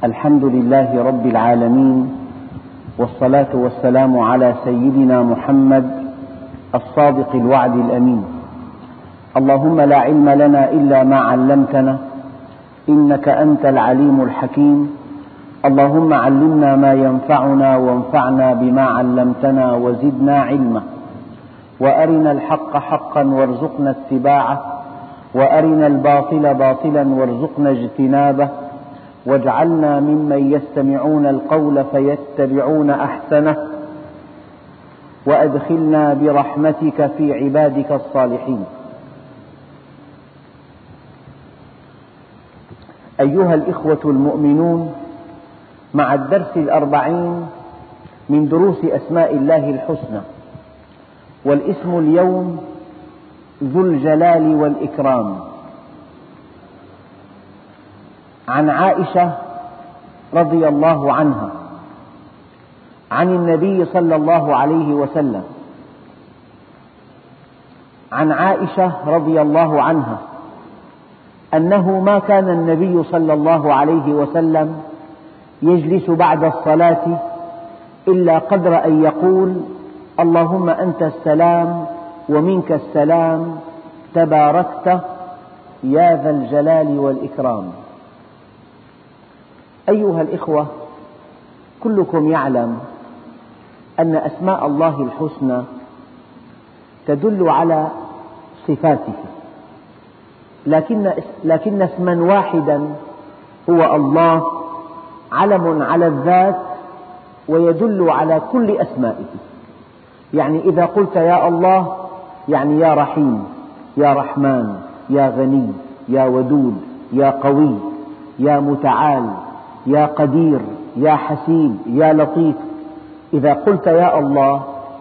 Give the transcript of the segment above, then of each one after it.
الحمد لله رب العالمين، والصلاة والسلام على سيدنا محمد الصادق الوعد الأمين. اللهم لا علم لنا إلا ما علمتنا إنك أنت العليم الحكيم. اللهم علمنا ما ينفعنا وانفعنا بما علمتنا وزدنا علما، وأرنا الحق حقا وارزقنا اتباعه، وأرنا الباطل باطلا وارزقنا اجتنابه، واجعلنا ممن يستمعون القول فيتبعون أحسنه، وأدخلنا برحمتك في عبادك الصالحين. أيها الإخوة المؤمنون، مع الدرس 40 من دروس أسماء الله الحسنى، والاسم اليوم ذو الجلال والإكرام. عن عائشة رضي الله عنها عن النبي صلى الله عليه وسلم. عن عائشة رضي الله عنها أنه ما كان النبي صلى الله عليه وسلم يجلس بعد الصلاة إلا قدر أن يقول: اللهم أنت السلام ومنك السلام، تباركت يا ذا الجلال والإكرام. أيها الإخوة، كلكم يعلم أن أسماء الله الحسنى تدل على صفاته، لكن اسما واحدا هو الله علم على الذات ويدل على كل أسمائه. يعني إذا قلت يا الله يعني يا رحيم، يا رحمن، يا غني، يا ودود، يا قوي، يا متعال، يا قدير، يا حسيب، يا لطيف. إذا قلت يا الله،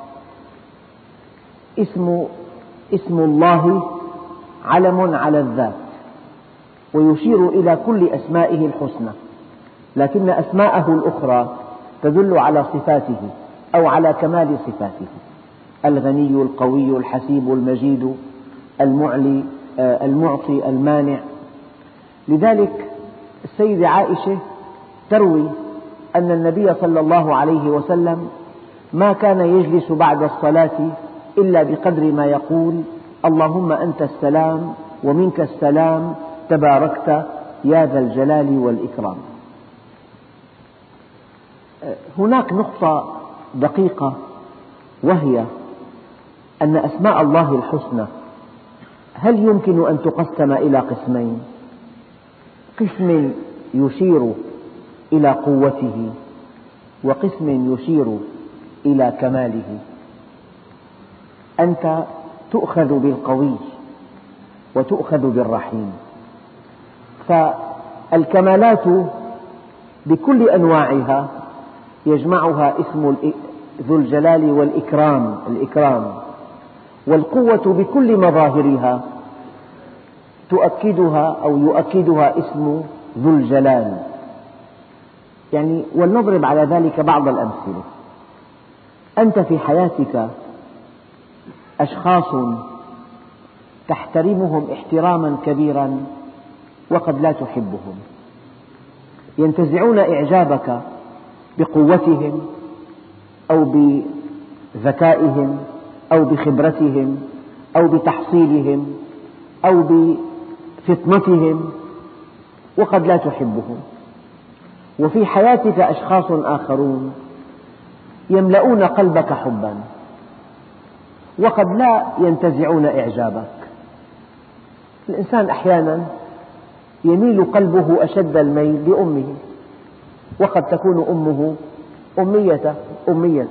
اسم الله علم على الذات ويشير إلى كل أسمائه الحسنى، لكن أسماءه الأخرى تدل على صفاته أو على كمال صفاته: الغني، القوي، الحسيب، المجيد، المعلي، المعطي، المانع. لذلك السيدة عائشة تروي أن النبي صلى الله عليه وسلم ما كان يجلس بعد الصلاة إلا بقدر ما يقول: اللهم أنت السلام ومنك السلام، تباركت يا ذا الجلال والإكرام. هناك نقطة دقيقة، وهي أن أسماء الله الحسنى هل يمكن أن تقسم إلى قسمين: قسم يشير إلى قوته، وقسم يشير إلى كماله. أنت تؤخذ بالقوي وتؤخذ بالرحيم، فالكمالات بكل أنواعها يجمعها اسم ذو الجلال والإكرام، والقوة بكل مظاهرها تؤكدها أو يؤكدها اسم ذو الجلال. يعني ولنضرب على ذلك بعض الأمثلة. أنت في حياتك أشخاص تحترمهم احتراما كبيرا وقد لا تحبهم، ينتزعون إعجابك بقوتهم أو بذكائهم أو بخبرتهم أو بتحصيلهم أو بفطنتهم، وقد لا تحبهم. وفي حياتك أشخاص آخرون يملؤون قلبك حبا وقد لا ينتزعون إعجابك. الإنسان أحيانا يميل قلبه أشد الميل لأمه، وقد تكون أمه أمية،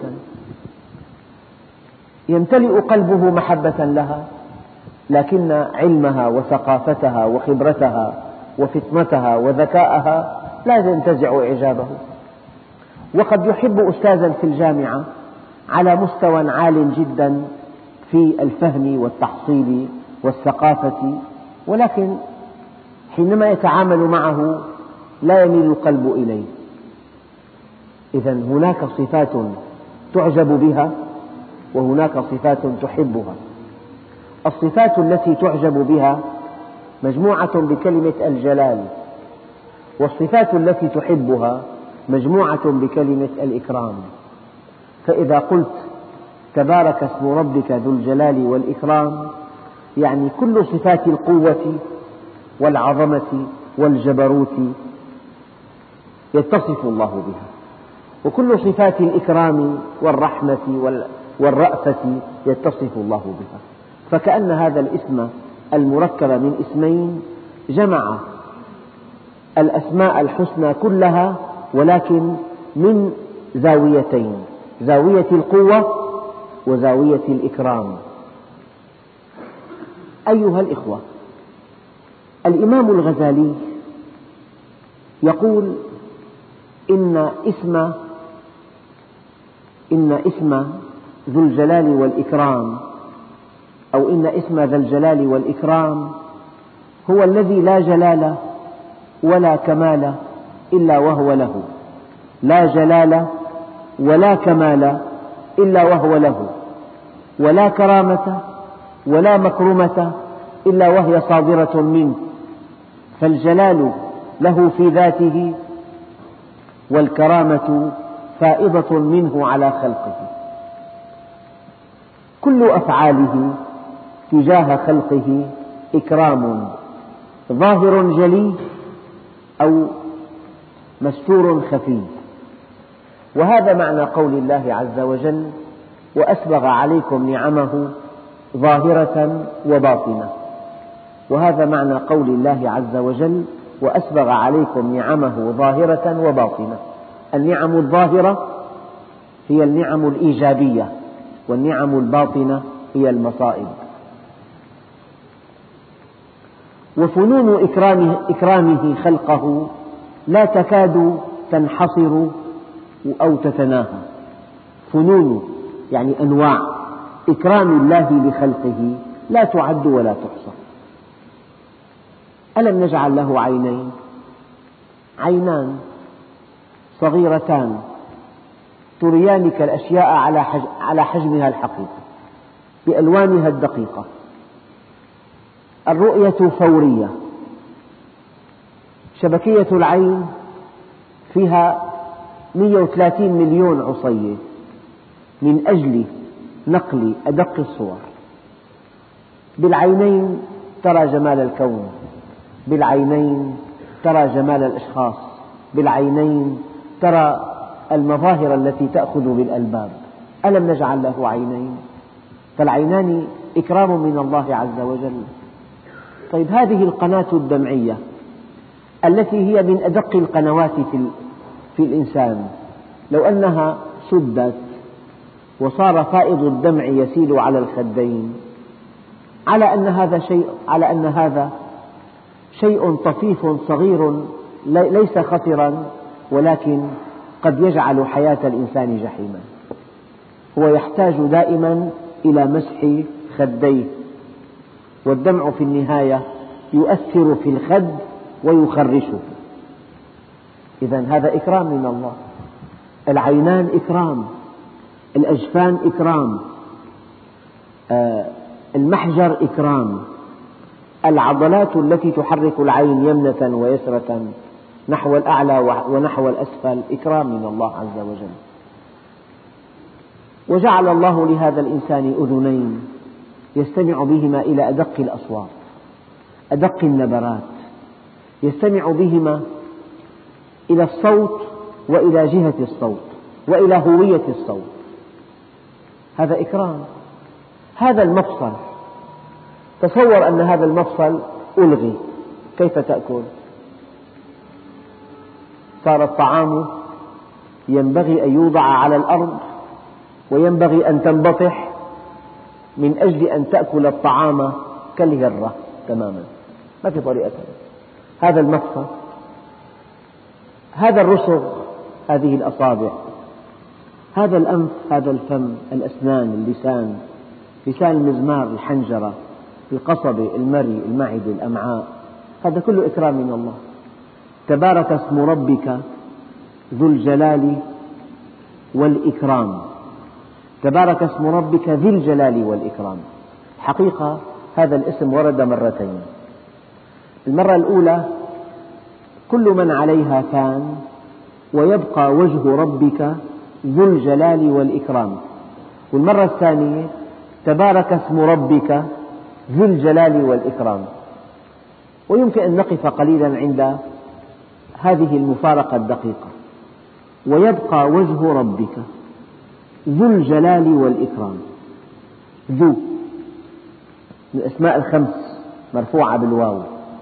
يمتلئ قلبه محبة لها، لكن علمها وثقافتها وخبرتها وفطنتها وذكاءها لا ينتزع إعجابه. وقد يحب أستاذا في الجامعة على مستوى عال جدا في الفهم والتحصيل والثقافة، ولكن حينما يتعامل معه لا يميل القلب إليه. إذن هناك صفات تعجب بها وهناك صفات تحبها. الصفات التي تعجب بها مجموعة بكلمة الجلال، والصفات التي تحبها مجموعة بكلمة الإكرام. فإذا قلت تبارك اسم ربك ذو الجلال والإكرام، يعني كل صفات القوة والعظمة والجبروت يتصف الله بها، وكل صفات الإكرام والرحمة والرأفة يتصف الله بها. فكأن هذا الاسم المركب من اسمين جمع الأسماء الحسنى كلها، ولكن من زاويتين: زاوية القوة وزاوية الإكرام. أيها الإخوة، الإمام الغزالي يقول إن اسم ذو الجلال والإكرام، أو إن اسم ذا الجلال والإكرام هو الذي لا جلال ولا كمال إلا وهو له، لا جلال ولا كمال إلا وهو له، ولا كرامة ولا مكرمة إلا وهي صادرة منه، فالجلال له في ذاته، والكرامة فائضة منه على خلقه. كل أفعاله تجاه خلقه إكرام ظاهر جلي أو مستور خفي. وهذا معنى قول الله عز وجل: وأسبغ عليكم نعمه ظاهرة وباطنة. وهذا معنى قول الله عز وجل: وأسبغ عليكم نعمه ظاهرة وباطنة. النعم الظاهرة هي النعم الإيجابية، والنعم الباطنة هي المصائب. وفنون إكرامه خلقه لا تكاد تنحصر أو تتناهى. فنون يعني أنواع إكرام الله لخلقه لا تعد ولا تحصى. ألم نجعل له عينين؟ عينان صغيرتان تريانك الأشياء على حجمها الحقيقي بألوانها الدقيقة. الرؤية فورية، شبكية العين فيها 130 مليون عصية من أجل نقل أدق الصور. بالعينين ترى جمال الكون، بالعينين ترى جمال الأشخاص، بالعينين ترى المظاهر التي تأخذ بالألباب. ألم نجعل له عينين؟ فالعينان إكرام من الله عز وجل. طيب، هذه القناة الدمعية التي هي من أدق القنوات في الإنسان، لو أنها سدت وصار فائض الدمع يسيل على الخدين، على أن هذا شيء طفيف صغير ليس خطرا، ولكن قد يجعل حياة الإنسان جحيما. هو يحتاج دائما إلى مسح خديه، والدمع في النهاية يؤثر في الخد ويخرشه. إذن هذا إكرام من الله. العينان إكرام، الأجفان إكرام، المحجر إكرام، العضلات التي تحرك العين يمنة ويسرة نحو الأعلى ونحو الأسفل إكرام من الله عز وجل. وجعل الله لهذا الإنسان أذنين يستمع بهما إلى أدق الأصوات، أدق النبرات، يستمع بهما إلى الصوت وإلى جهة الصوت وإلى هوية الصوت. هذا إكرام. هذا المفصل، تصور أن هذا المفصل ألغي، كيف تأكل؟ صار الطعام ينبغي أن يوضع على الأرض، وينبغي أن تنبطح من أجل أن تأكل الطعام كالهرة تماما، ما في طريقة ثانية. هذا المفصل، هذا الرسغ، هذه الأصابع، هذا الأنف، هذا الفم، الأسنان، اللسان، لسان المزمار، الحنجرة، القصبة، المري، المعدة، الأمعاء، هذا كله إكرام من الله. تبارك اسم ربك ذو الجلال والإكرام. تبارك اسم ربك ذي الجلال والإكرام. حقيقة هذا الاسم ورد مرتين. المرة الأولى كل من عليها فان ويبقى وجه ربك ذو الجلال والإكرام. والمرة الثانية تبارك اسم ربك ذي الجلال والإكرام. ويمكن أن نقف قليلا عند هذه المفارقة الدقيقة، ويبقى وجه ربك ذو الجلال والإكرام. ذو من الأسماء الخمس مرفوعة بالواو.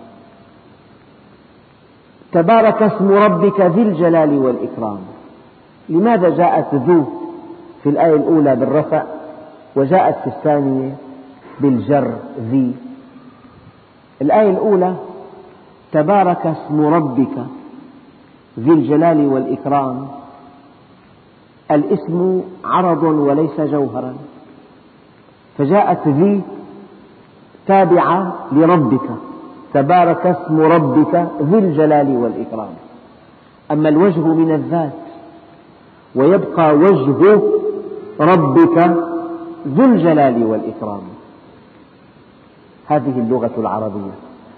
تبارك اسم ربك ذي الجلال والإكرام. لماذا جاءت ذو في الآية الأولى بالرفع وجاءت في الثانية بالجر ذي؟ الآية الأولى تبارك اسم ربك ذي الجلال والإكرام، الاسم عرض وليس جوهرا، فجاءت ذي تابعة لربك، تبارك اسم ربك ذي الجلال والإكرام. أما الوجه من الذات، ويبقى وجه ربك ذو الجلال والإكرام. هذه اللغة العربية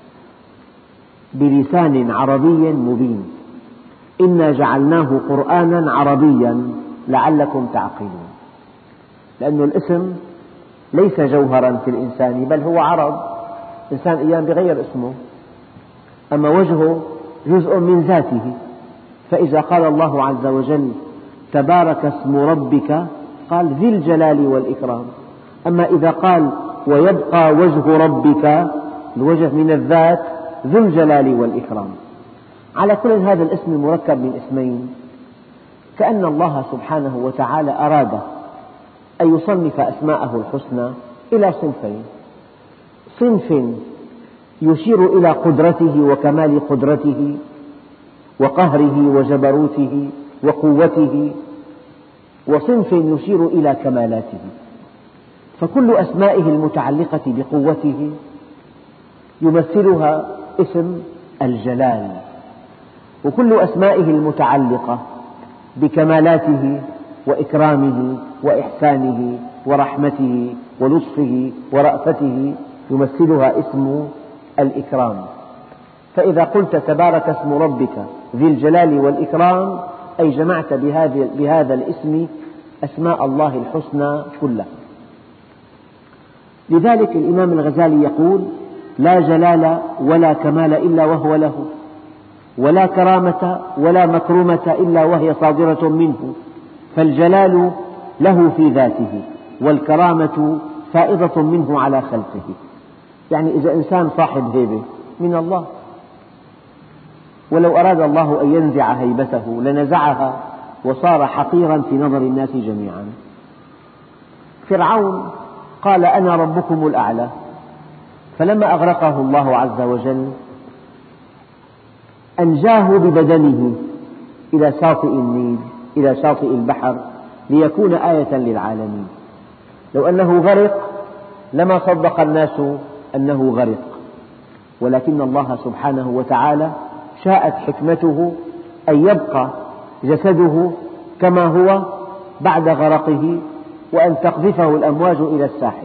بلسان عربي مبين. إنا جعلناه قرآنا عربيا لعلكم تعقلون. لأن الاسم ليس جوهرا في الإنسان، بل هو عرض. إنسان أيام بغير اسمه، أما وجهه جزء من ذاته. فإذا قال الله عز وجل تبارك اسم ربك قال ذي الجلال والإكرام. أما إذا قال ويبقى وجه ربك، الوجه من الذات ذو الجلال والإكرام. على كل هذا الاسم مركب من اسمين، كأن الله سبحانه وتعالى أراد أن يصنف أسماءه الحسنى إلى صنفين: صنف يشير إلى قدرته وكمال قدرته وقهره وجبروته وقوته، وصنف يشير إلى كمالاته. فكل أسمائه المتعلقة بقوته يمثلها اسم الجلال، وكل أسمائه المتعلقة بكمالاته وإكرامه وإحسانه ورحمته ولطفه ورأفته يمثلها اسم الإكرام. فإذا قلت تبارك اسم ربك ذي الجلال والإكرام، أي جمعت بهذا الاسم أسماء الله الحسنى كلها. لذلك الإمام الغزالي يقول: لا جلال ولا كمال إلا وهو له، ولا كرامة ولا مكرمة إلا وهي صادرة منه، فالجلال له في ذاته، والكرامة فائضة منه على خلقه. يعني إذا إنسان صاحب هيبة من الله، ولو أراد الله أن ينزع هيبته لنزعها وصار حقيرا في نظر الناس جميعا. فرعون قال: أنا ربكم الأعلى، فلما أغرقه الله عز وجل أنجاه ببدنه إلى شاطئ النيل، إلى شاطئ البحر، ليكون آية للعالمين. لو أنه غرق لما صدق الناس أنه غرق، ولكن الله سبحانه وتعالى شاءت حكمته أن يبقى جسده كما هو بعد غرقه، وأن تقذفه الأمواج إلى الساحل.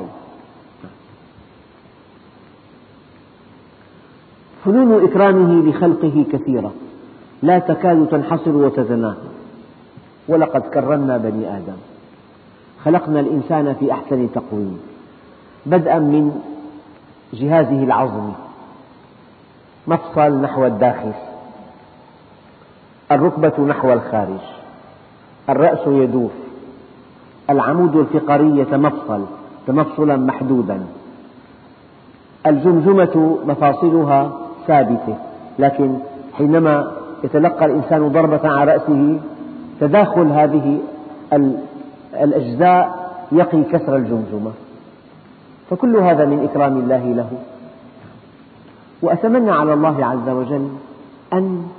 فنون إكرامه لخلقه كثيرة لا تكاد تنحصر وتتناهى. ولقد كرمنا بني آدم، خلقنا الإنسان في أحسن تقويم، بدءا من جهازه العظمي، مفصل نحو الداخل، الركبة نحو الخارج، الرأس يدور، العمود الفقري يتمفصل تمفصلا محدودا، الجمجمة مفاصلها ثابتة، لكن حينما يتلقى الإنسان ضربة على رأسه تداخل هذه الأجزاء يقي كسر الجمجمة. فكل هذا من إكرام الله له. وأتمنى على الله عز وجل أن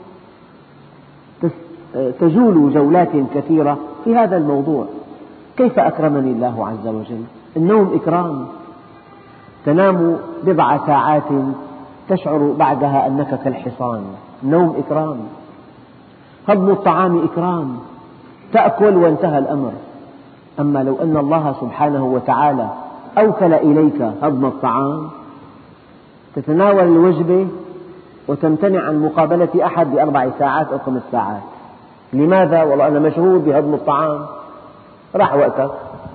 تجول جولات كثيرة في هذا الموضوع. كيف أكرمني الله عز وجل؟ النوم إكرام، تنام بضع ساعات تشعر بعدها أنك كالحصان، النوم إكرام. هضم الطعام إكرام، تأكل وانتهى الأمر. أما لو أن الله سبحانه وتعالى أوكل إليك هضم الطعام، تتناول الوجبة وتمتنع عن مقابلة أحد ب4 ساعات أو 5 ساعات. لماذا؟ والله أنا مشغول بهضم الطعام. راح وقتك.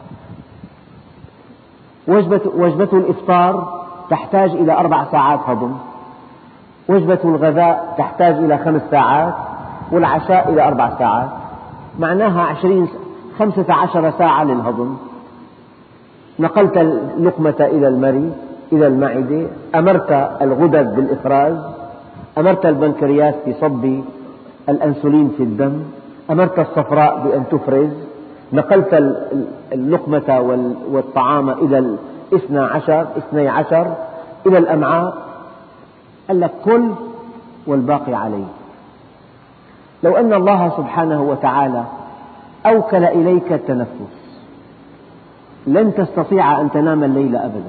وجبة الإفطار تحتاج إلى 4 ساعات هضم، وجبة الغذاء تحتاج إلى 5 ساعات، والعشاء إلى 4 ساعات، معناها 15 ساعة للهضم. نقلت اللقمة إلى المري إلى المعدة، أمرت الغدد بالإفراز، أمرت البنكرياس بصب الأنسولين في الدم، أمرت الصفراء بأن تفرز، نقلت اللقمة والطعام إلى 12 إلى الأمعاء. قال لك كل والباقي عليه. لو أن الله سبحانه وتعالى أوكل إليك التنفس لن تستطيع أن تنام الليل أبدا.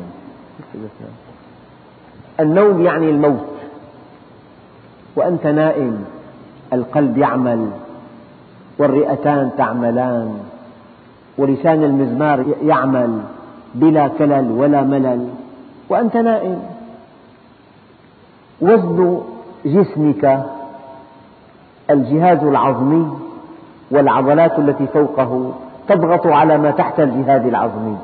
النوم يعني الموت، وأنت نائم القلب يعمل، والرئتان تعملان، ولسان المزمار يعمل بلا كلل ولا ملل وأنت نائم. وزن جسمك الجهاز العظمي والعضلات التي فوقه تضغط على ما تحت الجهاز العظمي.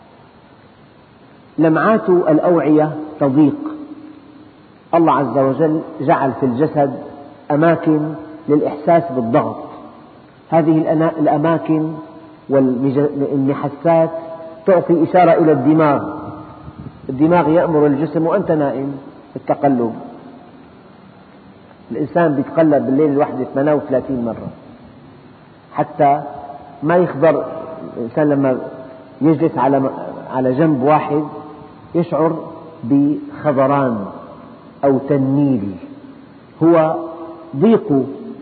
لمعات الأوعية تضيق. الله عز وجل جعل في الجسد أماكن للإحساس بالضغط. هذه الأماكن والمحسات تعطي إشارة إلى الدماغ. الدماغ يأمر الجسم وأنت نائم بالتقلب. الإنسان بيتقلب بالليل الواحدة 38 مرة حتى ما يخضر. الإنسان لما يجلس على جنب واحد يشعر بخضران أو تنميل، هو ضيق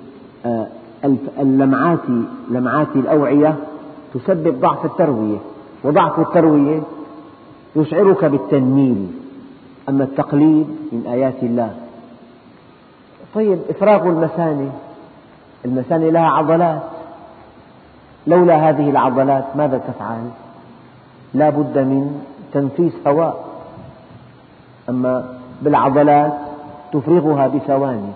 لمعات الأوعية تسبب ضعف التروية، وضعف التروية يشعرك بالتنميل. أما التقليد من آيات الله. طيب، إفراغ المثانة لها عضلات، لولا هذه العضلات ماذا تفعل؟ لا بد من تنفيس هواء. أما بالعضلات تفرغها بثواني.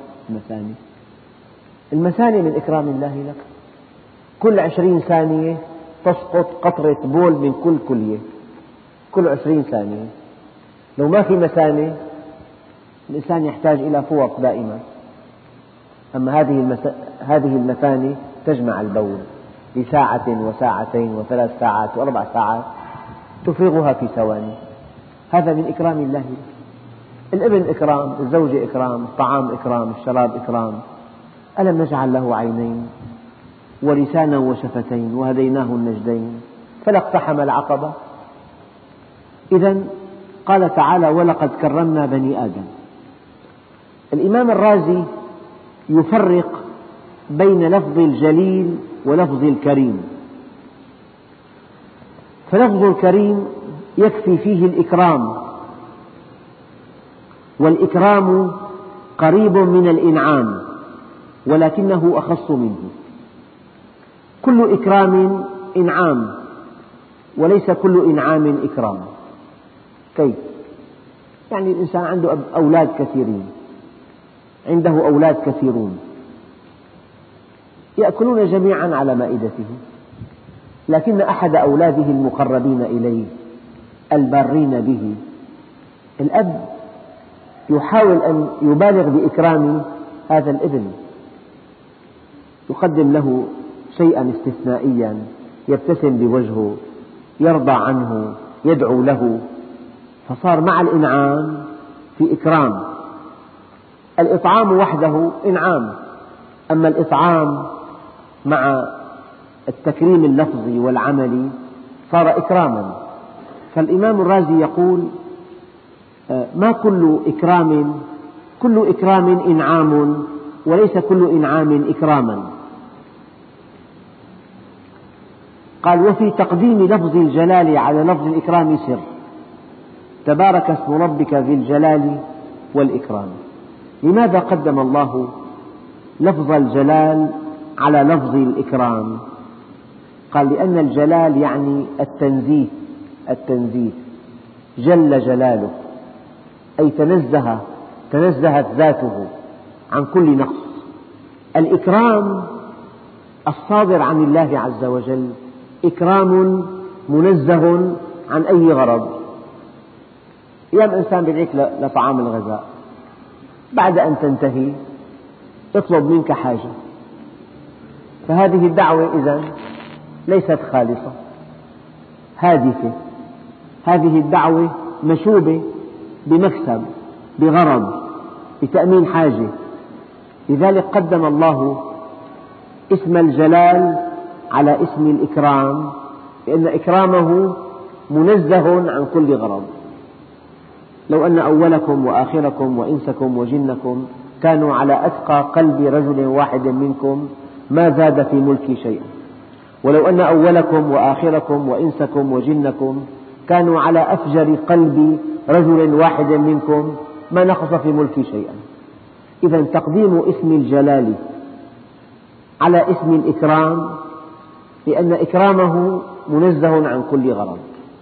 المثانة من إكرام الله لك. كل 20 ثانية تسقط قطرة بول من كل كلية، كل 20 ثانية. لو ما في مثانة الإنسان يحتاج إلى فوط دائما. أما هذه المثانة تجمع البول لساعة وساعتين و3 ساعات و4 ساعات، تفرغها في ثواني. هذا من إكرام الله. الابن إكرام، الزوجة إكرام، الطعام إكرام، الشراب إكرام. ألم نجعل له عينين ولسانا وشفتين وهديناه النجدين فلا اقتحم العقبة. إذن قال تعالى: ولقد كرمنا بني آدم. الإمام الرازي يفرق بين لفظ الجليل ولفظ الكريم. فلفظ الكريم يكفي فيه الإكرام، والإكرام قريب من الإنعام ولكنه أخص منه. كل إكرام إنعام، وليس كل إنعام إكرام. كيف؟ يعني الإنسان عنده أولاد كثيرين، عنده أولاد كثيرون يأكلون جميعا على مائدته، لكن أحد أولاده المقربين إليه البارين به، الأب يحاول أن يبالغ بإكرام هذا الابن، يقدم له شيئا استثنائيا، يبتسم بوجهه، يرضى عنه، يدعو له، فصار مع الإنعام في إكرام. الإطعام وحده إنعام، أما الإطعام مع التكريم اللفظي والعملي صار إكراما. فالإمام الرازي يقول: ما كل إكرام إنعام، وليس كل إنعام إكراما. قال: وفي تقديم لفظ الجلال على لفظ الإكرام سر، تبارك اسم ربك ذي الجلال والإكرام. لماذا قدم الله لفظ الجلال على لفظ الإكرام؟ قال: لأن الجلال يعني التنزيه، جل جلاله، أي تنزه تنزهت ذاته عن كل نقص. الإكرام الصادر عن الله عز وجل إكرام منزه عن أي غرض. أيام إنسان يدعيك لطعام الغذاء، بعد أن تنتهي يطلب منك حاجة، فهذه الدعوة إذن ليست خالصة، هادفة. هذه الدعوة مشوبة بمكسب، بغرض، بتأمين حاجة. لذلك قدم الله اسم الجلال على اسم الإكرام، لأن إكرامه منزه عن كل غرض. لو أن أولكم وآخركم وإنسكم وجنكم كانوا على أتقى قلب رجل واحد منكم ما زاد في ملكي شيئا، ولو أن أولكم وآخركم وإنسكم وجنكم كانوا على أفجر قلب رجل واحد منكم ما نقص في ملكي شيئا. إذا تقديم اسم الجلال على اسم الإكرام لأن إكرامه منزه عن كل غرض.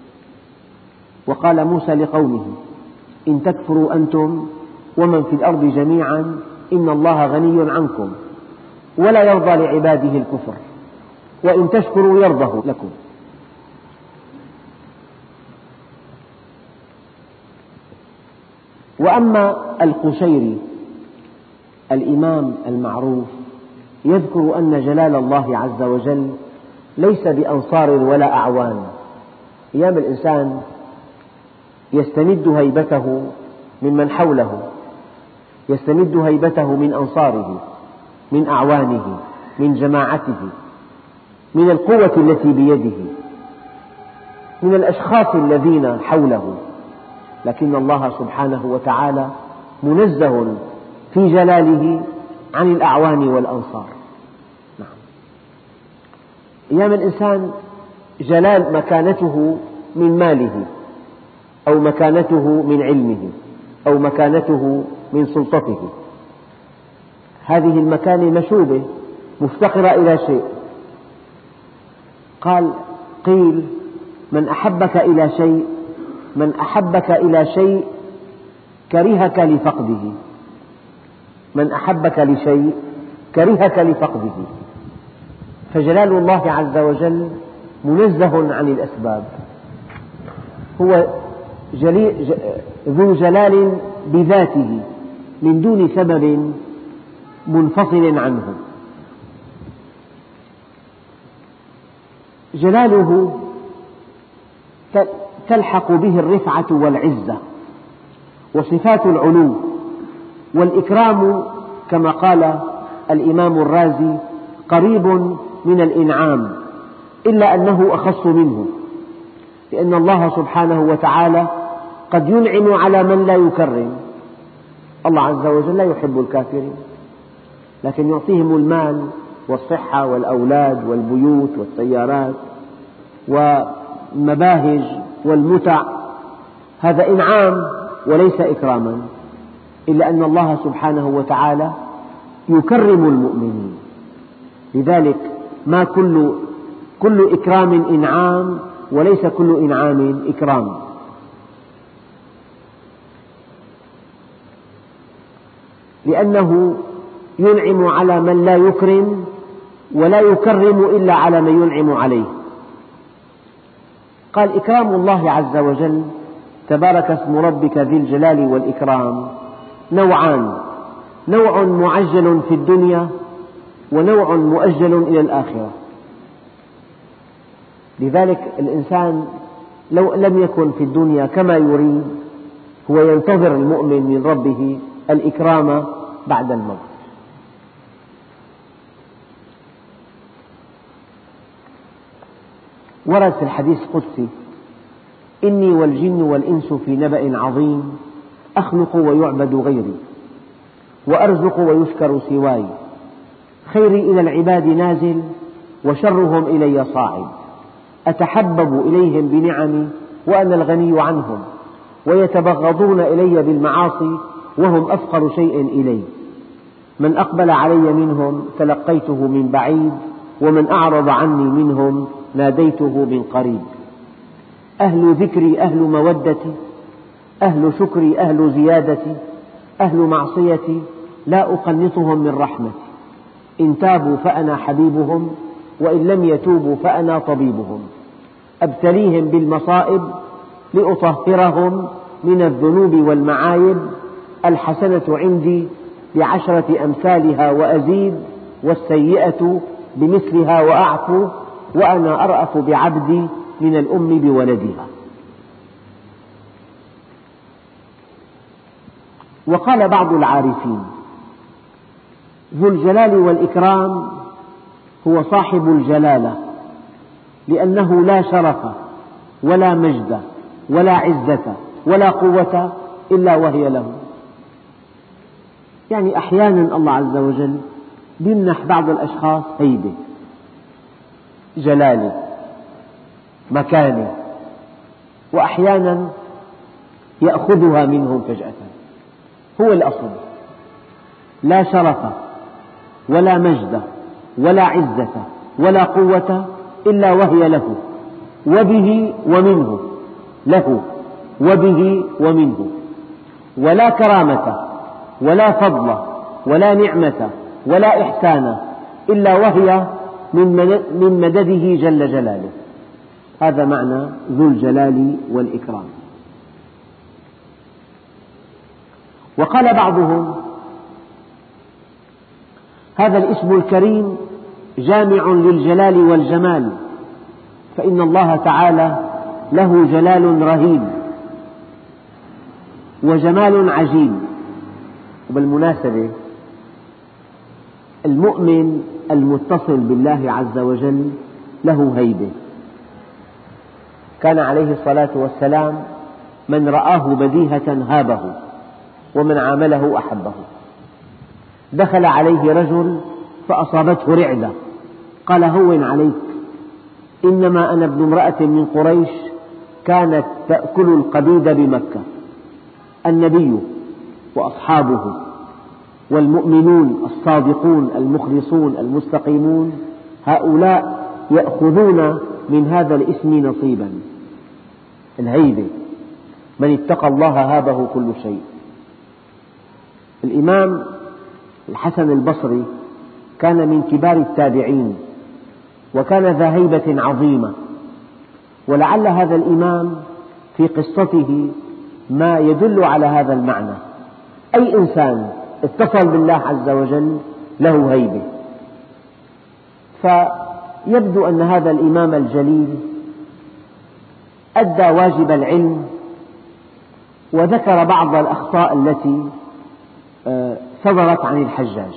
وقال موسى لقومه: إن تكفروا أنتم ومن في الأرض جميعا إن الله غني عنكم ولا يرضى لعباده الكفر وإن تشكروا يرضه لكم. وأما القشيري الإمام المعروف يذكر أن جلال الله عز وجل ليس بأنصار ولا أعوان. أيام الإنسان يستمد هيبته ممن حوله، يستمد هيبته من أنصاره، من أعوانه، من جماعته، من القوة التي بيده، من الأشخاص الذين حوله. لكن الله سبحانه وتعالى منزه في جلاله عن الأعوان والأنصار. أيام الإنسان جلال مكانته من ماله، أو مكانته من علمه، أو مكانته من سلطته. هذه المكانة مشوبة مفتقرة إلى شيء. قيل: من أحبك إلى شيء كرهك لفقده، من أحبك لشيء كرهك لفقده. فجلال الله عز وجل منزه عن الأسباب، هو ذو جلال بذاته من دون سبب منفصل عنه. جلاله تلحق به الرفعة والعزة وصفات العلو والإكرام، كما قال الإمام الرازي: قريب من الإنعام إلا أنه أخص منه، لأن الله سبحانه وتعالى قد ينعم على من لا يكرم. الله عز وجل لا يحب الكافرين، لكن يعطيهم المال والصحة والأولاد والبيوت والسيارات والمباهج والمتع، هذا إنعام وليس إكراما، إلا أن الله سبحانه وتعالى يكرم المؤمنين. لذلك ما كل إكرام إنعام، وليس كل إنعام إكرام. لأنه ينعم على من لا يكرم، ولا يكرم إلا على من ينعم عليه. قال: إكرام الله عز وجل تبارك اسم ربك ذي الجلال والإكرام نوعان: نوع معجل في الدنيا، ونوع مؤجل إلى الآخرة. لذلك الإنسان لو لم يكن في الدنيا كما يريد، هو ينتظر المؤمن من ربه الإكرام بعد الموت. ورد في الحديث القدسي: إني والجن والإنس في نبأ عظيم، أخلق ويعبد غيري، وأرزق ويشكر سواي، خيري إلى العباد نازل، وشرهم إلي صاعد، أتحبب إليهم بنعمي وأنا الغني عنهم، ويتبغضون إلي بالمعاصي وهم أفقر شيء إلي، من أقبل علي منهم تلقيته من بعيد، ومن أعرض عني منهم ناديته من قريب. أهل ذكري أهل مودتي، أهل شكري أهل زيادتي، أهل معصيتي لا أقنطهم من رحمتي، إن تابوا فأنا حبيبهم، وإن لم يتوبوا فأنا طبيبهم، أبتليهم بالمصائب لأطهرهم من الذنوب والمعايب، الحسنة عندي ب10 أمثالها وأزيد، والسيئة بمثلها وأعفو، وأنا أرأف بعبدي من الأم بولدها. وقال بعض العارفين: ذو الجلال والإكرام هو صاحب الجلالة، لأنه لا شرف ولا مجد ولا عزة ولا قوة إلا وهي له. يعني أحيانا الله عز وجل يمنح بعض الأشخاص هيبة، جلالة، مكانة، وأحيانا يأخذها منهم فجأة. هو الأصل، لا شرف ولا مجد ولا عزة ولا قوة إلا وهي له، وبه ومنه، له وبه ومنه، ولا كرامة ولا فضل ولا نعمة ولا إحسان إلا وهي من مدده جل جلاله. هذا معنى ذو الجلال والإكرام. وقال بعضهم: هذا الاسم الكريم جامع للجلال والجمال، فإن الله تعالى له جلال رهيب وجمال عجيب. وبالمناسبة المؤمن المتصل بالله عز وجل له هيبة. كان عليه الصلاة والسلام من رآه بديهة هابه، ومن عامله أحبه. دخل عليه رجل فأصابته رعدة، قال: هون عليك، إنما أنا ابن امرأة من قريش كانت تأكل القبيد بمكة. النبي وأصحابه والمؤمنون الصادقون المخلصون المستقيمون هؤلاء يأخذون من هذا الاسم نصيبا. الهيبة، من اتقى الله هابه كل شيء. الإمام الحسن البصري كان من كبار التابعين، وكان ذا هيبة عظيمة، ولعل هذا الإمام في قصته ما يدل على هذا المعنى. أي إنسان اتصل بالله عز وجل له هيبة. فيبدو أن هذا الإمام الجليل أدى واجب العلم، وذكر بعض الأخطاء التي صدرت عن الحجاج.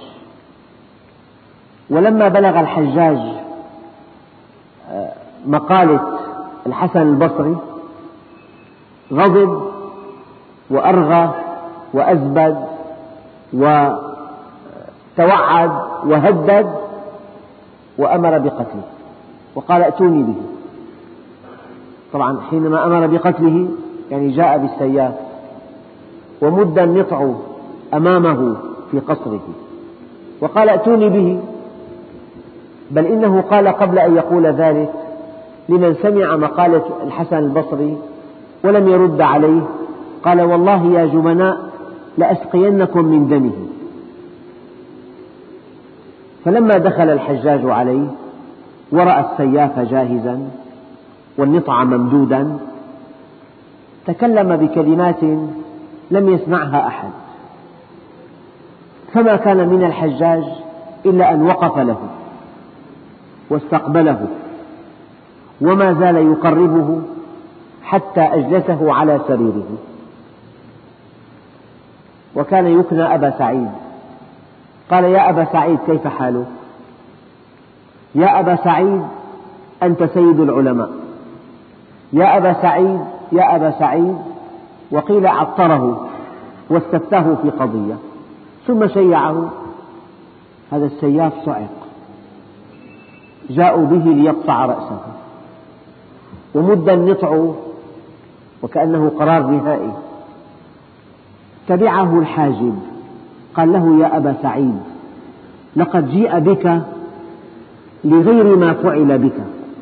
ولما بلغ الحجاج مقالة الحسن البصري غضب وأرغى وأزبد وتوعد وهدد وأمر بقتله، وقال: ائتوني به. طبعا حينما أمر بقتله يعني جاء بالسياف ومد النطع أمامه في قصره وقال: ائتوني به. بل إنه قال قبل أن يقول ذلك لمن سمع مقالة الحسن البصري ولم يرد عليه، قال: والله يا جبناء لأسقينكم من دمه. فلما دخل الحجاج عليه ورأى السياف جاهزا والنطع ممدودا تكلم بكلمات لم يسمعها أحد، فما كان من الحجاج إلا أن وقف له واستقبله، وما زال يقربه حتى أجلسه على سريره. وكان يكنى أبا سعيد. قال: يا أبا سعيد كيف حالك؟ يا أبا سعيد أنت سيد العلماء، يا أبا سعيد يا أبا سعيد. وقيل عطره واستفتاه في قضية، ثم شيعه. هذا السياف صعق، جاءوا به ليقطع رأسه، ومد النطع وكأنه قرار نهائي. تبعه الحاجب قال له: يا أبا سعيد لقد جيء بك لغير ما فعل بك،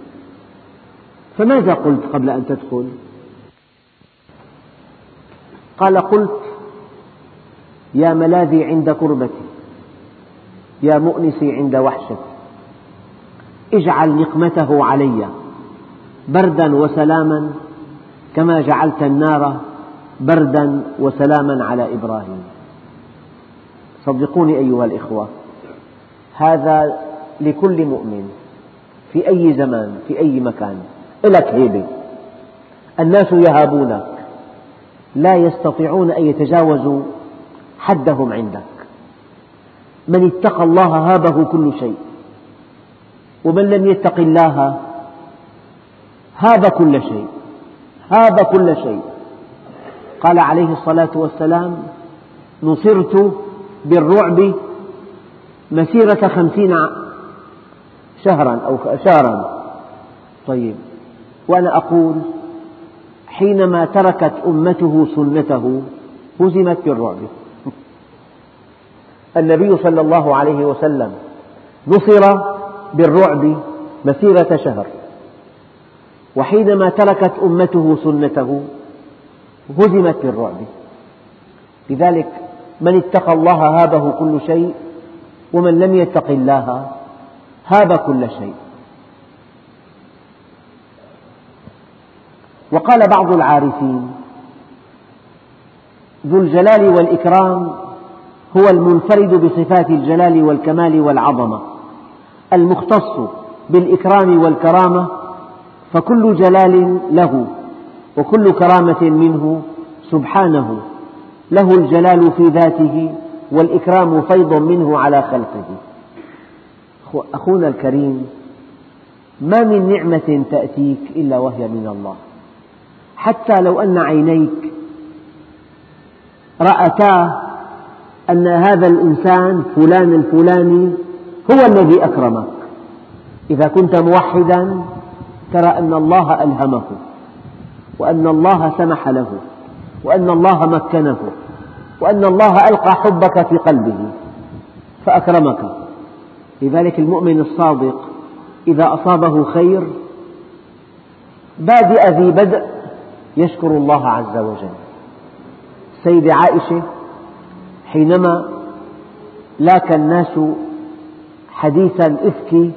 فماذا قلت قبل أن تدخل؟ قال: قلت يا ملاذي عند كربتي، يا مؤنسي عند وحشتي، اجعل نقمته علي بردا وسلاما كما جعلت النار بردا وسلاما على إبراهيم. صدقوني أيها الإخوة، هذا لكل مؤمن في أي زمان في أي مكان. لك هيبة، الناس يهابونك، لا يستطيعون أن يتجاوزوا حدهم عندك. من اتقى الله هابه كل شيء، ومن لم يتق الله هاب كل شيء، هاب كل شيء. قال عليه الصلاة والسلام: نصرت بالرعب مسيرة 50 شهرا أو شهرا. طيب، وأنا أقول حينما تركت أمته سنته هزمت بالرعب. النبي صلى الله عليه وسلم نصر بالرعب مسيرة شهر، وحينما تركت أمته سنته هزمت بالرعب. لذلك من اتقى الله هابه كل شيء، ومن لم يتق الله هاب كل شيء. وقال بعض العارفين: ذو الجلال والإكرام هو المنفرد بصفات الجلال والكمال والعظمة، المختص بالإكرام والكرامة، فكل جلال له وكل كرامة منه سبحانه، له الجلال في ذاته والإكرام فيض منه على خلقه. أخونا الكريم، ما من نعمة تأتيك إلا وهي من الله، حتى لو أن عينيك رأتا أن هذا الإنسان فلان الفلاني هو الذي أكرمك. إذا كنت موحدا ترى أن الله ألهمه، وأن الله سمح له، وأن الله مكنه، وأن الله ألقى حبك في قلبه فأكرمك. لذلك المؤمن الصادق إذا أصابه خير بادئ ذي بدء يشكر الله عز وجل. السيدة عائشة حينما لاك الناس حديث الإفك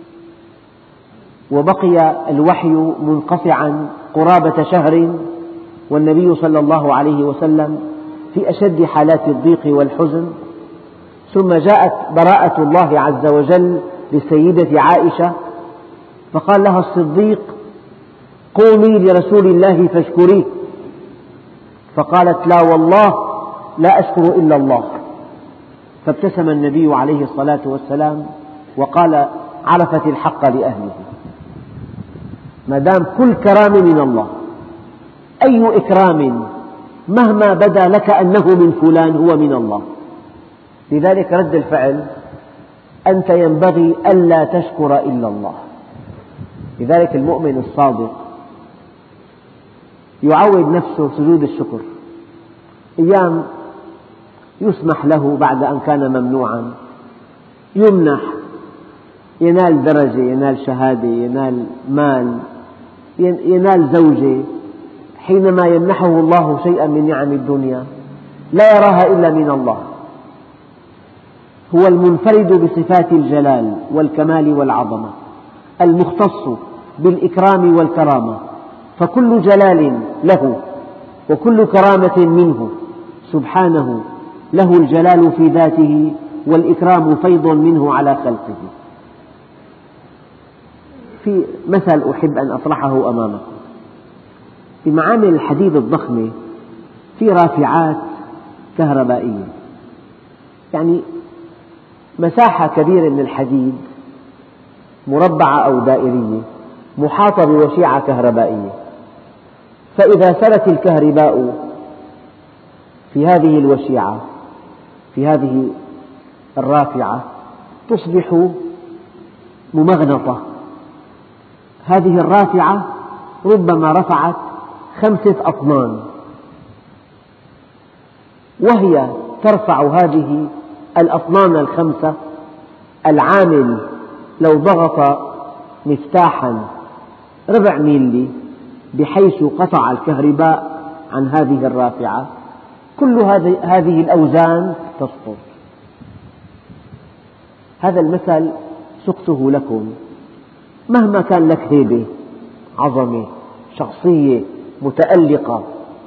وبقي الوحي منقطعا قرابة شهر، والنبي صلى الله عليه وسلم في أشد حالات الضيق والحزن، ثم جاءت براءة الله عز وجل للسيدة عائشة، فقال لها الصديق: قومي لرسول الله فاشكريه. فقالت: لا والله لا أشكر إلا الله. فابتسم النبي عليه الصلاة والسلام وقال: عرفت الحق لأهله. ما دام كل كرامة من الله، أي إكرام مهما بدا لك أنه من فلان هو من الله. لذلك رد الفعل: أنت ينبغي ألا تشكر إلا الله. لذلك المؤمن الصادق يعود نفسه سجود الشكر. أيام يسمح له بعد أن كان ممنوعا، يمنح، ينال درجة، ينال شهادة، ينال مال، ينال زوجة. حينما يمنحه الله شيئا من نعم الدنيا لا يراها إلا من الله. هو المنفرد بصفات الجلال والكمال والعظمة، المختص بالإكرام والكرامة، فكل جلال له وكل كرامة منه سبحانه، له الجلال في ذاته والإكرام فيض منه على خلقه. في مثل أحب أن أطرحه أمامكم: في معامل الحديد الضخمة في رافعات كهربائية، يعني مساحة كبيرة من الحديد مربعة أو دائرية محاطة بوشيعة كهربائية، فإذا سرت الكهرباء في هذه الوشيعة في هذه الرافعة تصبح ممغنطة. هذه الرافعة ربما رفعت 5 أطنان، وهي ترفع هذه الأطنان 5، العامل لو ضغط مفتاحا ربع ميلي بحيث قطع الكهرباء عن هذه الرافعة كل هذه الأوزان تسقط. هذا المثل سقته لكم. مهما كان لك هيبة، عظمة، شخصية متألقة،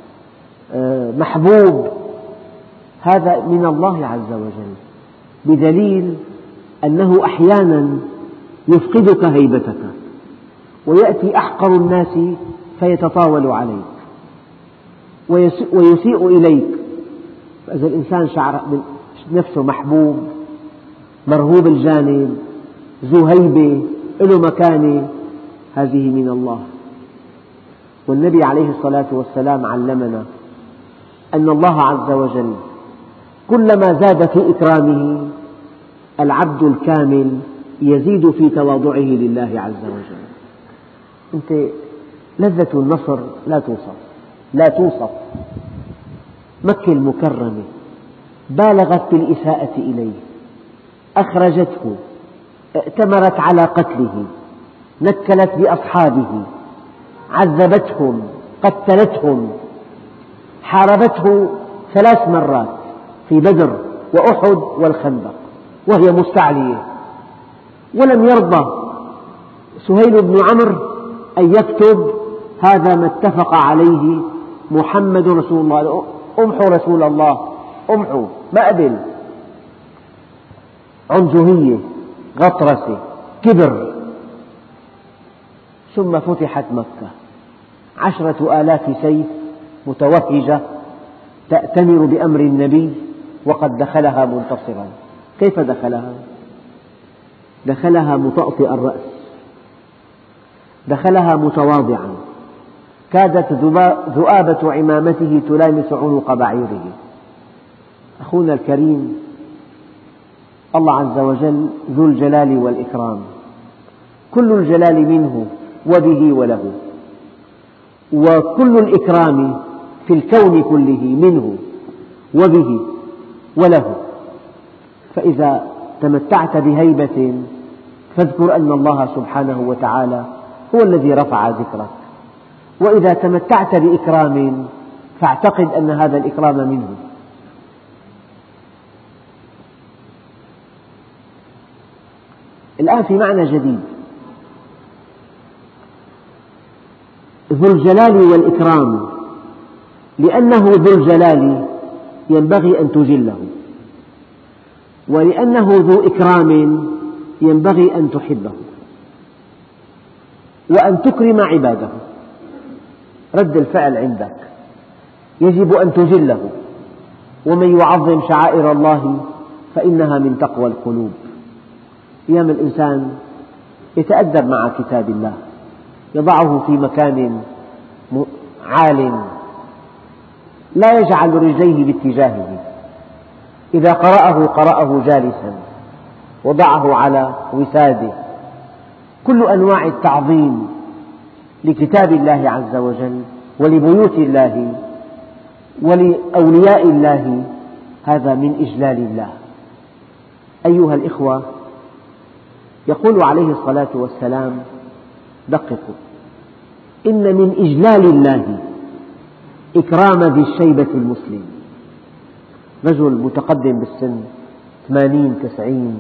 محبوب، هذا من الله عز وجل، بدليل أنه أحيانا يفقدك هيبتك ويأتي أحقر الناس فيتطاول عليك ويسيء إليك. فإذا الإنسان شعر نفسه محبوب، مرهوب الجانب، ذو هيبة، له مكانة، هذه من الله. والنبي عليه الصلاة والسلام علمنا أن الله عز وجل كلما زاد في إكرامه العبد الكامل يزيد في تواضعه لله عز وجل. أنت لذة النصر لا توصف. مكة المكرمة بالغت بالإساءة إليه، أخرجته، ائتمرت على قتله، نكلت بأصحابه، عذبتهم، قتلتهم، حاربته 3 مرات في بدر وأحد والخندق وهي مستعلية، ولم يرضى سهيل بن عمرو أن يكتب هذا ما اتفق عليه محمد رسول الله، امحوا رسول الله، امحوا، ما قبل. عنجهية، غطرسة، كبر. ثم فتحت مكة، 10,000 سيف متوهجة تأتمر بأمر النبي، وقد دخلها منتصرا. كيف دخلها؟ دخلها مطأطئ الرأس، دخلها متواضعا، كادت ذؤابة عمامته تلامس عنق بعيره. أخونا الكريم، الله عز وجل ذو الجلال والإكرام، كل الجلال منه وبه وله، وكل الإكرام في الكون كله منه وبه وله. فإذا تمتعت بهيبة فاذكر أن الله سبحانه وتعالى هو الذي رفع ذكرك، وإذا تمتعت بإكرام فاعتقد أن هذا الإكرام منه. الآن في معنى جديد، ذو الجلال والإكرام، لأنه ذو الجلال ينبغي أن تجله، ولأنه ذو إكرام ينبغي أن تحبه وأن تكرم عباده. رد الفعل عندك، يجب أن تجله، ومن يعظم شعائر الله فإنها من تقوى القلوب. أيام الإنسان يتأدب مع كتاب الله، يضعه في مكان عال، لا يجعل رجليه باتجاهه، إذا قرأه جالسا، وضعه على وساده. كل أنواع التعظيم لكتاب الله عز وجل ولبيوت الله ولأولياء الله هذا من إجلال الله. أيها الإخوة، يقول عليه الصلاة والسلام: دققوا، إن من إجلال الله إكرام ذي الشيبة المسلم. رجل متقدم بالسن 80 90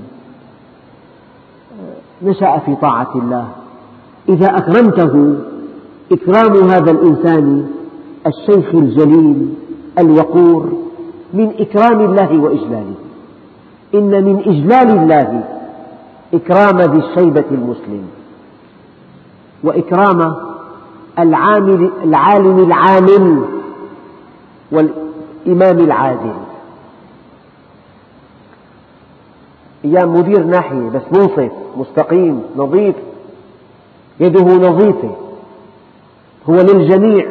نشأ في طاعة الله، إذا أكرمته إكرام هذا الإنسان الشيخ الجليل الوقور من إكرام الله وإجلاله. إن من إجلال الله إكرام ذي الشيبة المسلم، وإكرام العالم العامل والإمام العادل. أيام مدير ناحية بس منصف مستقيم نظيف، يده نظيفة، هو للجميع،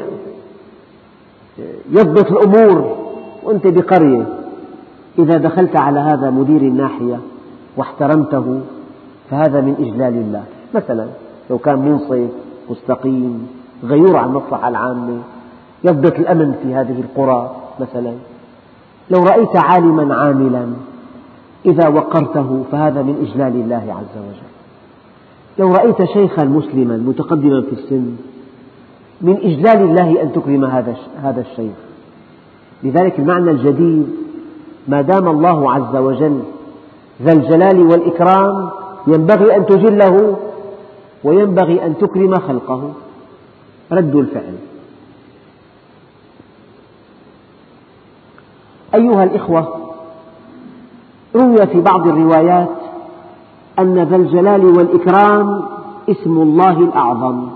يضبط الأمور، وأنت بقرية. إذا دخلت على هذا مدير الناحية واحترمته فهذا من إجلال الله. مثلا لو كان منصف مستقيم غيور عن المصلحة العامة، يضبط الأمن في هذه القرى مثلا. لو رأيت عالما عاملا إذا وقرته فهذا من إجلال الله عز وجل. لو رأيت شيخا مسلما متقدما في السن من إجلال الله أن تكرم هذا الشيخ. لذلك المعنى الجديد ما دام الله عز وجل ذا الجلال والإكرام ينبغي أن تجله وينبغي أن تكرم خلقه. رد الفعل. أيها الإخوة، روي في بعض الروايات أن ذا الجلال والإكرام اسم الله الأعظم.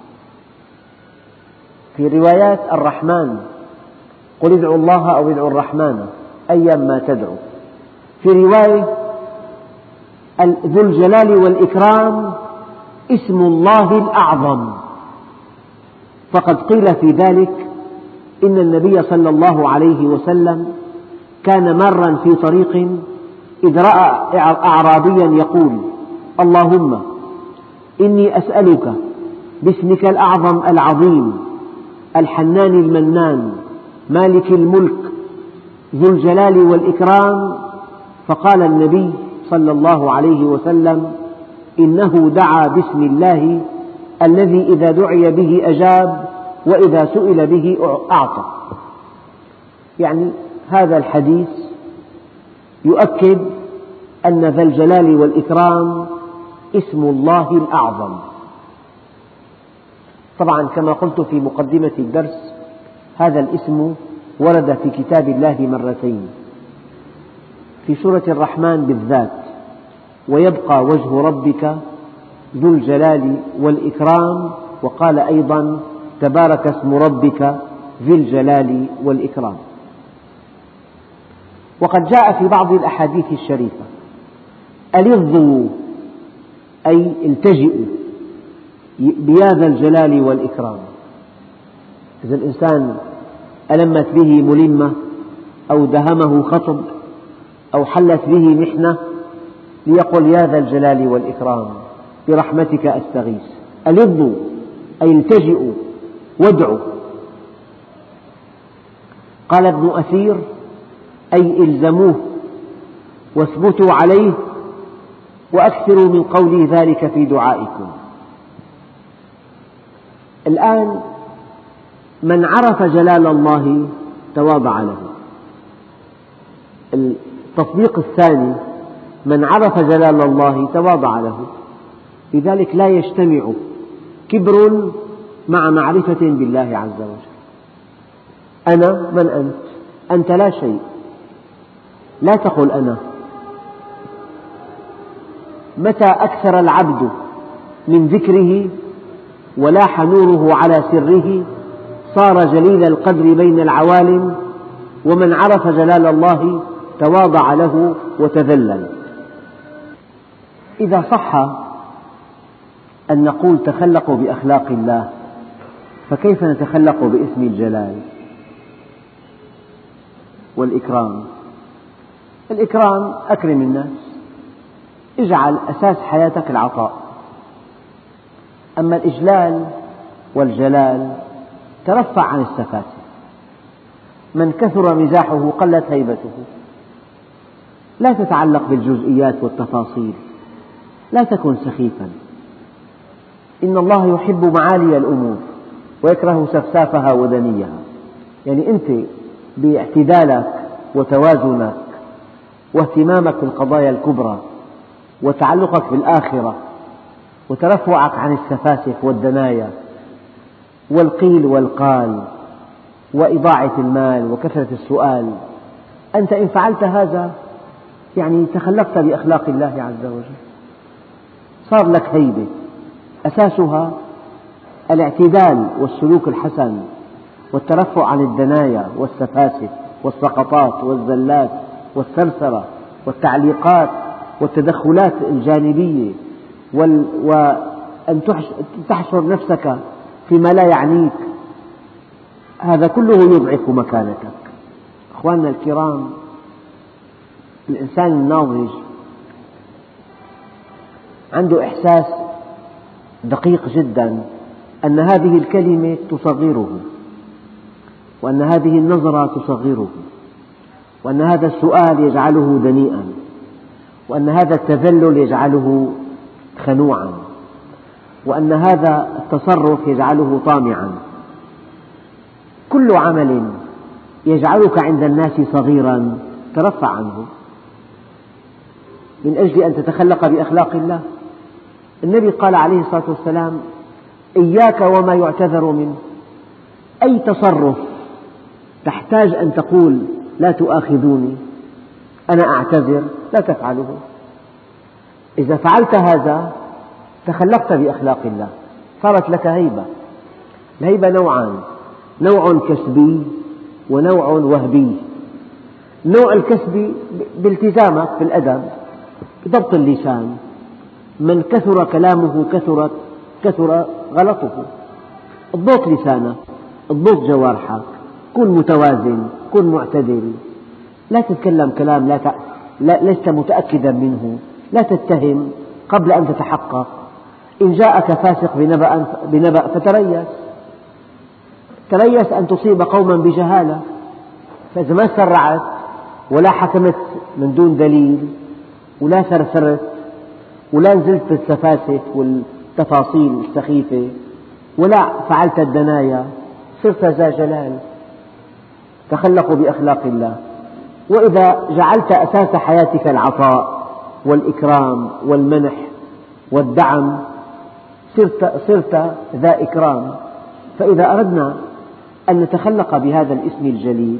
في روايات الرحمن، قل ادعوا الله أو ادعوا الرحمن أيما تدعو. في رواية ذو الجلال والإكرام اسم الله الأعظم، فقد قيل في ذلك إن النبي صلى الله عليه وسلم كان مارا في طريق إذ رأى أعرابيا يقول: اللهم إني أسألك باسمك الأعظم العظيم الحنان المنان مالك الملك ذو الجلال والإكرام. فقال النبي صلى الله عليه وسلم: إنه دعا باسم الله الذي إذا دعي به أجاب وإذا سئل به أعطى. يعني هذا الحديث يؤكد أن ذا الجلال والإكرام اسم الله الأعظم. طبعا كما قلت في مقدمة الدرس، هذا الاسم ورد في كتاب الله مرتين، في سورة الرحمن بالذات: ويبقى وجه ربك ذو الجلال والإكرام، وقال أيضا: تبارك اسم ربك ذي الجلال والإكرام. وقد جاء في بعض الأحاديث الشريفة: ألظوا أي التجئوا بيا ذا الجلال والإكرام. إذا الإنسان ألمت به ملمة أو دهمه خطب أو حلت به محنة ليقل: يا ذا الجلال والإكرام برحمتك أستغيث. ألظوا أي التجئوا وادعوا. قال ابن أثير: أي إلزموه واثبتوا عليه وأكثروا من قول ذلك في دعائكم. الآن من عرف جلال الله تواضع له. التطبيق الثاني: من عرف جلال الله تواضع له. لذلك لا يجتمع كبر مع معرفة بالله عز وجل. أنا من أنت؟ أنت لا شيء، لا تقل أنا. متى أكثر العبد من ذكره ولاح نوره على سره صار جليل القدر بين العوالم، ومن عرف جلال الله تواضع له وتذلل. إذا صح أن نقول تخلقوا بأخلاق الله، فكيف نتخلق باسم الجلال والإكرام؟ الإكرام أكرم الناس، اجعل أساس حياتك العطاء. أما الإجلال والجلال ترفع عن السفاسف. من كثر مزاحه قلت هيبته. لا تتعلق بالجزئيات والتفاصيل، لا تكن سخيفا. إن الله يحب معالي الأمور ويكره سفسافها ودنيها. يعني أنت باعتدالك وتوازنك واهتمامك بالقضايا الكبرى وتعلقك بالآخرة وترفعك عن السفاسف والدنايا والقيل والقال وإضاعة المال وكثرة السؤال، أنت إن فعلت هذا يعني تخلقت بأخلاق الله عز وجل، صار لك هيبة أساسها الاعتدال والسلوك الحسن والترفع عن الدنايا والسفاسف والسقطات والزلات والثرثرة والتعليقات والتدخلات الجانبية، وأن تحشر نفسك فيما لا يعنيك. هذا كله يضعف مكانتك. أخواننا الكرام، الإنسان الناضج عنده إحساس دقيق جدا أن هذه الكلمة تصغره، وأن هذه النظرة تصغره، وأن هذا السؤال يجعله دنيئا، وأن هذا التذلل يجعله خنوعا، وأن هذا التصرف يجعله طامعا. كل عمل يجعلك عند الناس صغيرا ترفع عنه من أجل أن تتخلق بأخلاق الله. النبي قال عليه الصلاة والسلام: إياك وما يعتذر منه. أي تصرف تحتاج أن تقول لا تؤاخذوني، أنا أعتذر، لا تفعله. إذا فعلت هذا تخلقت بأخلاق الله، صارت لك هيبة. الهيبة نوعان: نوع كسبي ونوع وهبي. النوع الكسبي بالتزامك بالأدب، بضبط اللسان. من كثر كلامه كثر غلطه. اضبط لسانك، اضبط جوارحك، كن متوازن، كن معتدل. لا تتكلم كلام لست متأكدا منه، لا تتهم قبل أن تتحقق. إن جاءك فاسق بنبأ تريث أن تصيب قوما بجهالة. فإذا ما سرعت ولا حكمت من دون دليل ولا ثرثرت ولا نزلت بالسفاسف والتفاصيل السخيفة ولا فعلت الدنايا، صرت ذا جلال. تخلقوا بأخلاق الله. وإذا جعلت أساس حياتك العطاء والإكرام والمنح والدعم صرت ذا إكرام. فإذا أردنا أن نتخلق بهذا الاسم الجليل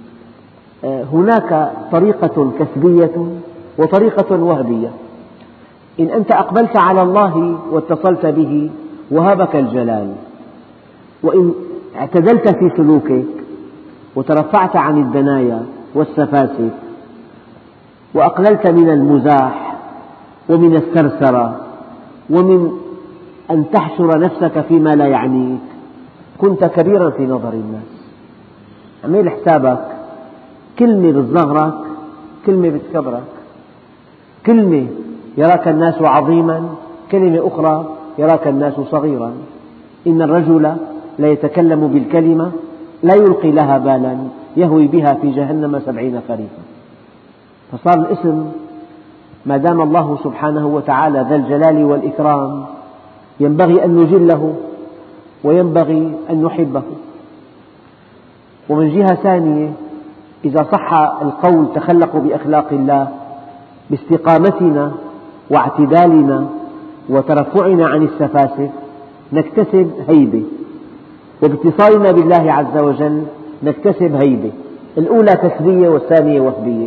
هناك طريقة كسبية وطريقة وهبية. إن أنت أقبلت على الله واتصلت به وهبك الجلال، وإن اعتدلت في سلوكك وترفعت عن الدنايا والسفاسف وأقللت من المزاح ومن الثرثرة ومن أن تحشر نفسك فيما لا يعنيك، كنت كبيرا في نظر الناس. اعمل حسابك، كلمة بتصغرك، كلمة بتكبرك. كلمة يراك الناس عظيما، كلمة أخرى يراك الناس صغيرا. إن الرجل ليتكلم بالكلمة لا يلقي لها بالا يهوي بها في جهنم 70 خريفا. فصار الاسم ما دام الله سبحانه وتعالى ذا الجلال والإكرام ينبغي أن نجله وينبغي أن نحبه. ومن جهة ثانية إذا صح القول تخلقوا بأخلاق الله، باستقامتنا واعتدالنا وترفعنا عن السفاسف نكتسب هيبة، وباتصالنا بالله عز وجل نكتسب هيبة. الأولى كسبية والثانية وهبية.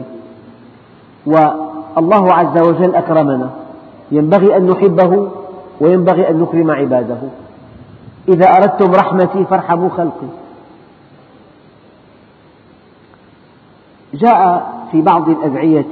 والله عز وجل أكرمنا، ينبغي أن نحبه وينبغي أن نكرم عباده. إذا أردتم رحمتي فارحموا خلقي. جاء في بعض الأدعية: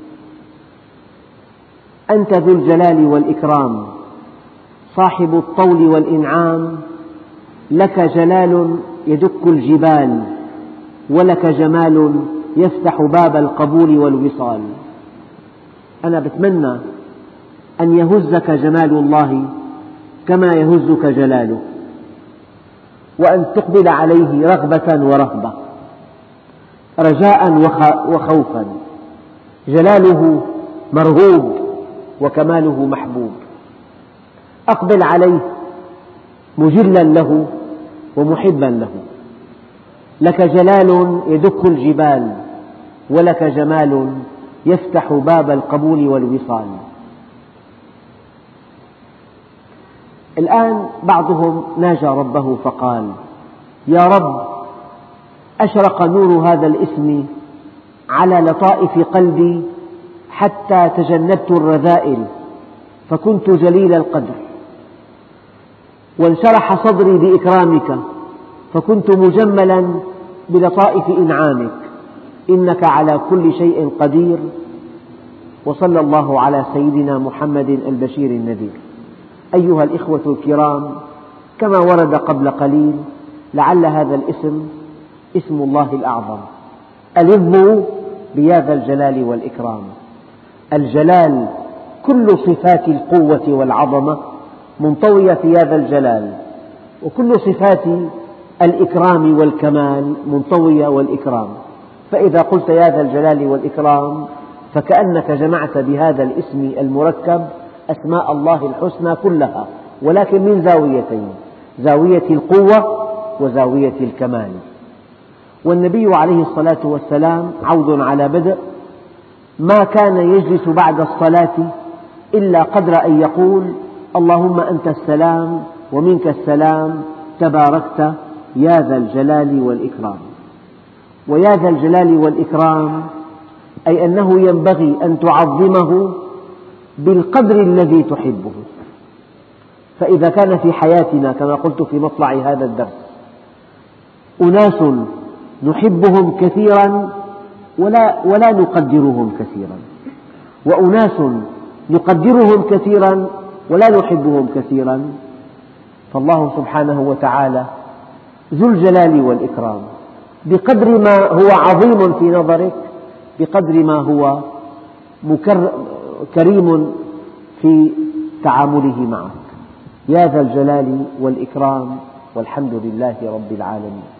أنت ذو الجلال والإكرام صاحب الطول والإنعام، لك جلال يدك الجبال ولك جمال يفتح باب القبول والوصال. أنا بتمنى أن يهزك جمال الله كما يهزك جلاله، وأن تقبل عليه رغبة ورهبة، رجاء وخوفا. جلاله مرغوب وكماله محبوب. أقبل عليه مجلا له ومحبا له. لك جلال يدك الجبال ولك جمال يفتح باب القبول والوصال. الآن بعضهم ناجى ربه فقال: يا رب، أشرق نور هذا الاسم على لطائف قلبي حتى تجنبت الرذائل فكنت جليل القدر، وانشرح صدري بإكرامك فكنت مجملا بلطائف إنعامك، إنك على كل شيء قدير. وصلى الله على سيدنا محمد البشير النذير. أيها الإخوة الكرام، كما ورد قبل قليل لعل هذا الاسم اسم الله الأعظم. ألظوا بيا ذا الجلال والإكرام. الجلال كل صفات القوة والعظمة منطوية في هذا الجلال، وكل صفات الإكرام والكمال منطوية والإكرام. فإذا قلت يا ذا الجلال والإكرام فكأنك جمعت بهذا الاسم المركب أسماء الله الحسنى كلها، ولكن من زاويتين: زاوية القوة وزاوية الكمال. والنبي عليه الصلاة والسلام عود على بدء ما كان يجلس بعد الصلاة إلا قدر أن يقول اللهم أنت السلام ومنك السلام تباركت يا ذا الجلال والإكرام. ويا ذا الجلال والإكرام أي أنه ينبغي أن تعظمه بالقدر الذي تحبه. فإذا كان في حياتنا كما قلت في مطلع هذا الدرس أناس نحبهم كثيرا ولا نقدرهم كثيرا، وأناس نقدرهم كثيرا ولا نحبهم كثيرا، فالله سبحانه وتعالى ذو الجلال والإكرام بقدر ما هو عظيم في نظرك بقدر ما هو كريم في تعامله معك. يا ذا الجلال والإكرام، والحمد لله رب العالمين.